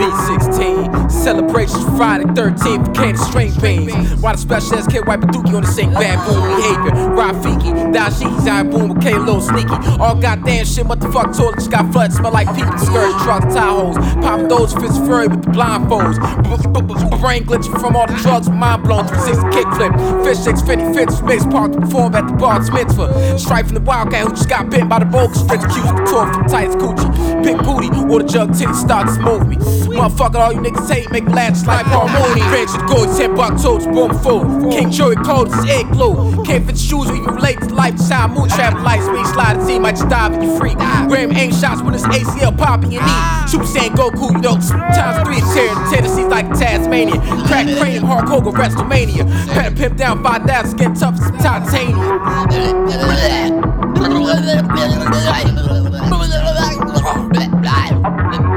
Sweet 16, celebration Friday 13th for candy string beans. While the special S kid wipe a dookie on the same baboon behavior. Rafiki, Dashiki's eye boom with K little sneaky. All goddamn shit, what the fuck toilet just got flooded, smell like people, skirts, trucks, Tahoes. Popping those fits furry with the blindfolds. Brain glitching from all the drugs, mind blown. 360 kickflip, fish sticks, 50 fits, mixed park to perform at the bar mitzvah. Strife from the wildcat who just got bitten by the bogus strict accused of torn from tight coochie. Big booty, water jug titty start to move me. Motherfucker, all you niggas hate, make last like Paul Mooney. Ranch with gold, 10 buck toes, boom food. King Joey cold as egg glue. Can't fit shoes when you relate to life. Child moon trapping lights, speed slide the team, might just dive in your freak. Graham aim shots when it's ACL popping your knee. Super Saiyan Goku, you know, times 3 tearing the Tennessee's like Tasmania. Crack cranium, hardcore go WrestleMania. Pet a pimp down 5,000, skin tough as some titanium.